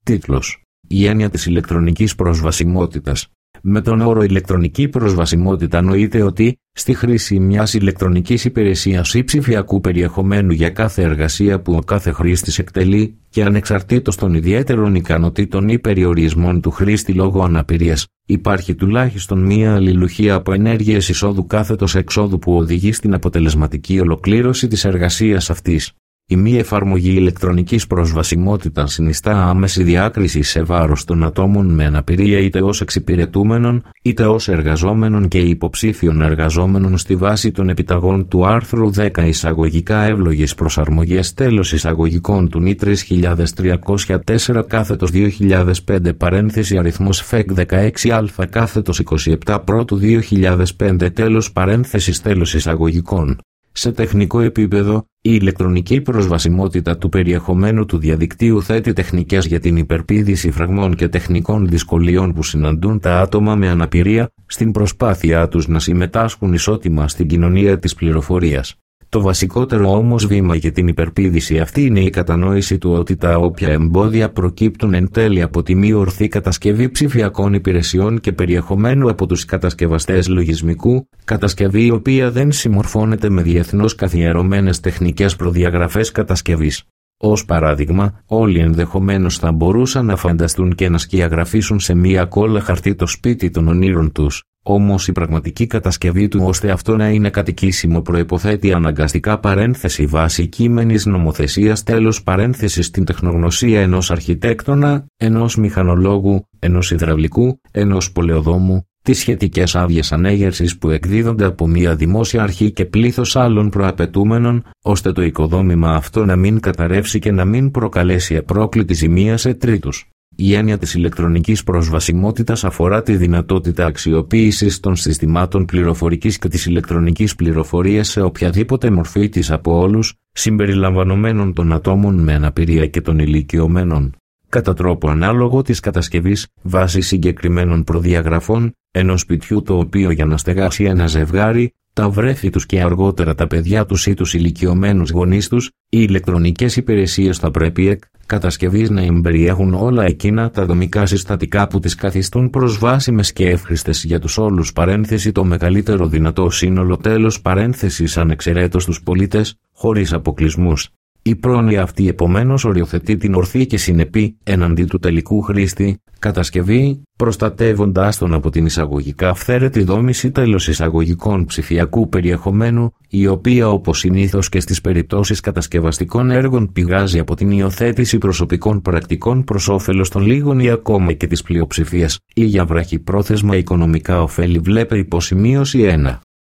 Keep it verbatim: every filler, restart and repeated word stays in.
Τίτλος: η έννοια της ηλεκτρονικής προσβασιμότητας. Με τον όρο ηλεκτρονική προσβασιμότητα νοείται ότι, στη χρήση μιας ηλεκτρονικής υπηρεσίας ή ψηφιακού περιεχομένου για κάθε εργασία που ο κάθε χρήστης εκτελεί και ανεξαρτήτως των ιδιαίτερων ικανοτήτων ή περιορισμών του χρήστη λόγω αναπηρίας, υπάρχει τουλάχιστον μία αλληλουχία από ενέργειες εισόδου κάθετος εξόδου που οδηγεί στην αποτελεσματική ολοκλήρωση της εργασίας αυτής. Η μη εφαρμογή ηλεκτρονικής προσβασιμότητας συνιστά άμεση διάκριση σε βάρος των ατόμων με αναπηρία είτε ως εξυπηρετούμενων, είτε ως εργαζόμενων και υποψήφιων εργαζόμενων στη βάση των επιταγών του άρθρου δέκα εισαγωγικά εύλογης προσαρμογής τέλος εισαγωγικών του Νη τρεις χιλιάδες τριακόσια τέσσερα κάθετος δύο χιλιάδες πέντε παρένθεση αριθμός ΦΕΚ δεκαέξι Α κάθετος είκοσι επτά πρώτου δύο χιλιάδες πέντε τέλος παρένθεσης τέλος εισαγωγικών. Σε τεχνικό επίπεδο, η ηλεκτρονική προσβασιμότητα του περιεχομένου του διαδικτύου θέτει τεχνικές για την υπερπήδηση φραγμών και τεχνικών δυσκολιών που συναντούν τα άτομα με αναπηρία στην προσπάθειά τους να συμμετάσχουν ισότιμα στην κοινωνία της πληροφορίας. Το βασικότερο όμως βήμα για την υπερπήδηση αυτή είναι η κατανόηση του ότι τα όποια εμπόδια προκύπτουν εν τέλει από τη μη ορθή κατασκευή ψηφιακών υπηρεσιών και περιεχομένου από τους κατασκευαστές λογισμικού, κατασκευή η οποία δεν συμμορφώνεται με διεθνώς καθιερωμένες τεχνικές προδιαγραφές κατασκευής. Ως παράδειγμα, όλοι ενδεχομένως θα μπορούσαν να φανταστούν και να σκιαγραφίσουν σε μία κόλλα χαρτί το σπίτι των ονείρων τους. Όμως η πραγματική κατασκευή του ώστε αυτό να είναι κατοικήσιμο προϋποθέτει αναγκαστικά παρένθεση βάση κείμενης νομοθεσίας τέλος παρένθεσης την τεχνογνωσία ενός αρχιτέκτονα, ενός μηχανολόγου, ενός υδραυλικού, ενός πολεοδόμου, τις σχετικές άδειες ανέγερσης που εκδίδονται από μια δημόσια αρχή και πλήθος άλλων προαπαιτούμενων, ώστε το οικοδόμημα αυτό να μην καταρρεύσει και να μην προκαλέσει απρόκλητη ζημία σε τρίτους. Η έννοια της ηλεκτρονικής προσβασιμότητας αφορά τη δυνατότητα αξιοποίησης των συστημάτων πληροφορικής και της ηλεκτρονικής πληροφορίας σε οποιαδήποτε μορφή της από όλους, συμπεριλαμβανομένων των ατόμων με αναπηρία και των ηλικιωμένων, κατά τρόπο ανάλογο της κατασκευής, βάσει συγκεκριμένων προδιαγραφών, ενός σπιτιού το οποίο για να στεγάσει ένα ζευγάρι, τα βρέφη τους και αργότερα τα παιδιά τους ή τους ηλικιωμένους γονείς τους, οι ηλεκτρονικές υπηρεσίες θα πρέπει εκ κατασκευής να εμπεριέχουν όλα εκείνα τα δομικά συστατικά που τις καθιστούν προσβάσιμες και εύχρηστες για τους όλους παρένθεση το μεγαλύτερο δυνατό σύνολο τέλος παρένθεσης ανεξαιρέτως τους πολίτες, χωρίς αποκλεισμούς. Η πρόνοια αυτή επομένως οριοθετεί την ορθή και συνεπή, εναντί του τελικού χρήστη, κατασκευή, προστατεύοντάς τον από την εισαγωγικά αυθαίρετη δόμηση τέλος εισαγωγικών ψηφιακού περιεχομένου, η οποία όπως συνήθως και στις περιπτώσεις κατασκευαστικών έργων πηγάζει από την υιοθέτηση προσωπικών πρακτικών προς όφελος των λίγων ή ακόμα και της πλειοψηφίας, ή για βραχυπρόθεσμα οικονομικά ωφέλη. Βλέπε υποσημείωση ένα.